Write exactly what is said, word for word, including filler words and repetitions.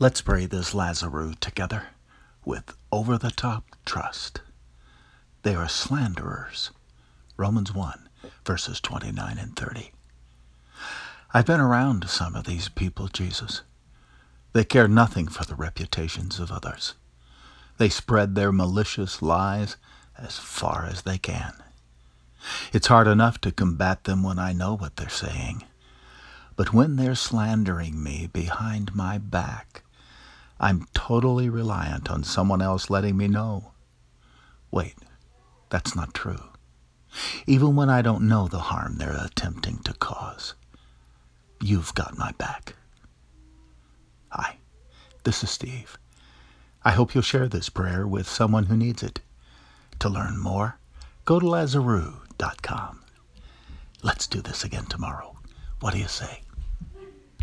Let's pray this Lazarus together with over-the-top trust. They are slanderers. Romans one, verses twenty-nine and thirty. I've been around some of these people, Jesus. They care nothing for the reputations of others. They spread their malicious lies as far as they can. It's hard enough to combat them when I know what they're saying. But when they're slandering me behind my back, I'm totally reliant on someone else letting me know. Wait, that's not true. Even when I don't know the harm they're attempting to cause, you've got my back. Hi, this is Steve. I hope you'll share this prayer with someone who needs it. To learn more, go to Lazarus dot com. Let's do this again tomorrow. What do you say?